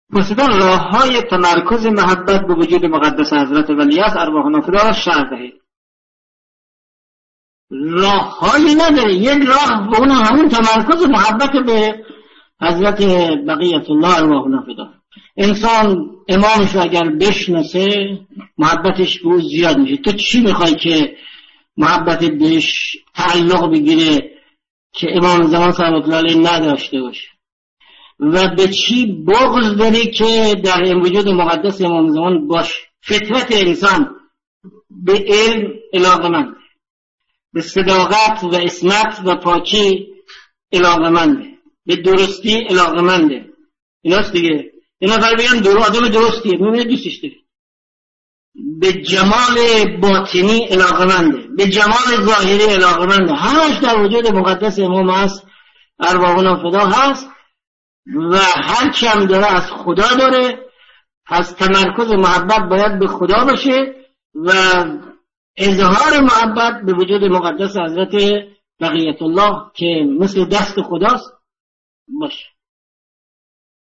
پرسیدن راه های تمرکز محبت به وجود مقدس حضرت ولی است، ارواحنا فدا، شرح دهید. راه هایی نداره، یک راه و اون همون تمرکز محبت به حضرت بقیت الله ارواحنا فدا. انسان امامش رو اگر بشناسه محبتش به او زیاد میشه. تو چی میخوای که محبتت بهش تعلق بگیره که امام زمان صلی الله علیه نداشته باشه؟ و به چی بغض داری که در این وجود مقدس امام زمان باش؟ فطرت انسان به علم علاقه‌مند، به صداقت و عصمت و پاکی علاقه‌منده، به درستی علاقه‌منده. ایناست دیگه. این نفر بگم آدم درستیه، می‌بینه دوستش داره. به جمال باطنی علاقه‌منده، به جمال ظاهری علاقه‌منده. همش در وجود مقدس امام هست، ارواحنا فدا هست و هر چی هم داره از خدا داره. پس تمرکز محبت باید به خدا باشه و اظهار محبت به وجود مقدس حضرت بقیت الله که مثل دست خداست باشه.